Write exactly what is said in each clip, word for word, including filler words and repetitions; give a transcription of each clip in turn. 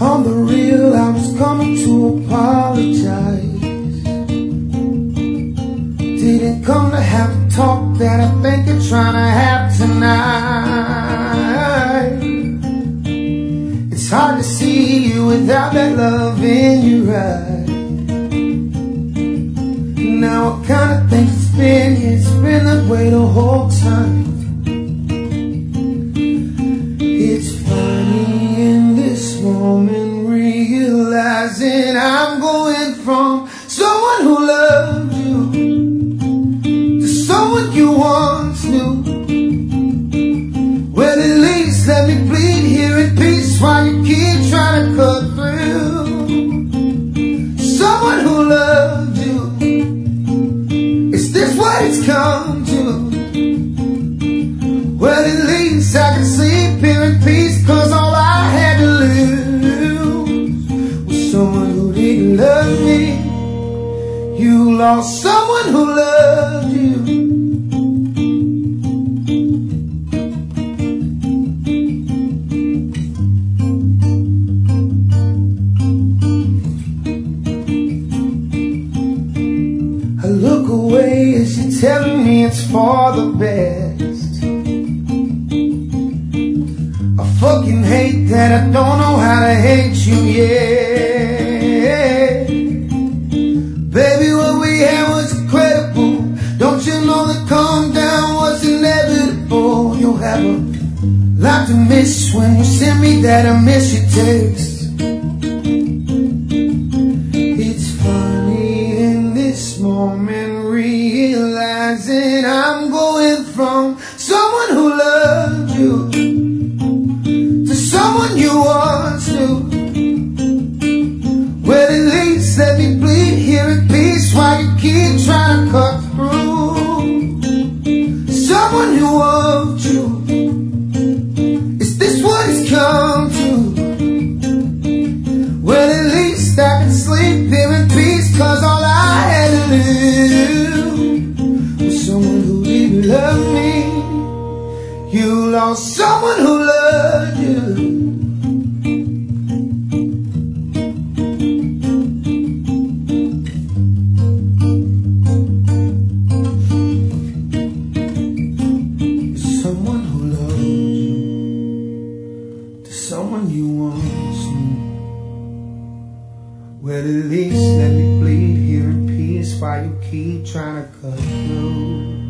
On the real, I was coming to apologize. Didn't come to have a talk that I think you're trying to have tonight. It's hard to see you without that love in your eyes. Now I kinda think it's been, it's been that way the whole time. It's funny in this moment realizing I'm going from someone who loved you to someone you once knew. Well, at least let me bleed here in peace while you keep trying to cut through. Someone who loved you, is this what it's come to? Well, at least I can sleep here in peace, cause all I had to lose was someone who didn't love me. You lost someone who loved you. I look away as you're telling me it's for the best. I fucking hate that I don't know how to hate you yet. Baby, what we had was incredible. Don't you know that calm down was inevitable? You'll have a lot to miss when you send me that I miss you text. It's funny in this moment realizing I'm going from someone who loved you to someone you once knew. Well, at least let me bleed here in peace while you keep trying to cut through. Someone who loved you, is this what it's come to? Well, at least I can sleep here in peace, cause all I had to lose was someone who didn't love me. You lost someone who loved you. Someone who loved you to someone you once knew. Well, at least let me bleed here in peace while you keep trying to cut through.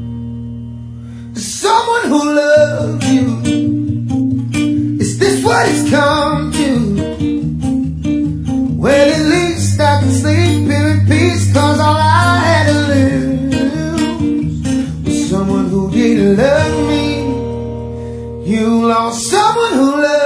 Someone who loved you, is this what it's come to? Well, at least I can sleep here in peace, cause all I had to lose was someone who didn't love me. You lost someone who loved me.